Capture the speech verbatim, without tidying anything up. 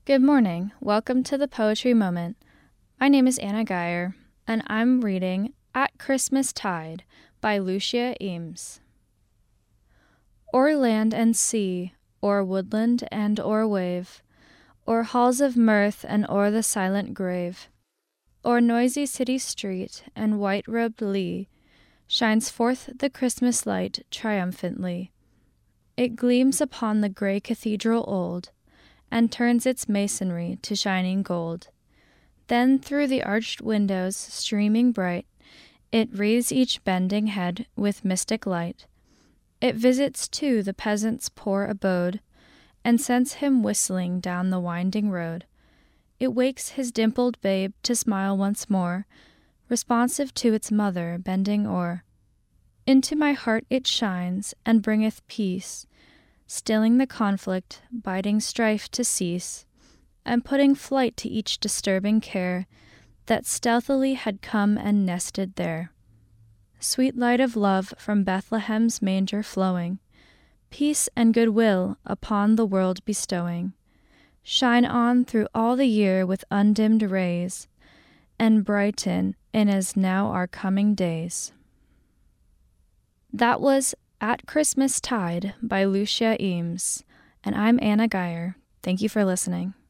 Good morning. Welcome to the Poetry Moment. My name is Anna Geyer, and I'm reading At Christmas Tide by Lucia Eames. O'er land and sea, o'er woodland and o'er wave, o'er halls of mirth and o'er the silent grave, o'er noisy city street and white-robed lea, shines forth the Christmas light triumphantly. It gleams upon the gray cathedral old, and turns its masonry to shining gold. Then through the arched windows, streaming bright, it wreathes each bending head with mystic light. It visits, too, the peasant's poor abode, and sends him whistling down the winding road. It wakes his dimpled babe to smile once more, responsive to its mother bending o'er. Into my heart it shines, and bringeth peace, stilling the conflict, bidding strife to cease, and putting flight to each disturbing care that stealthily had come and nested there. Sweet light of love from Bethlehem's manger flowing, peace and goodwill upon the world bestowing, shine on through all the year with undimmed rays, and brighten in as now are coming days. That was At Christmas Tide by Lucia Eames, and I'm Anna Geyer. Thank you for listening.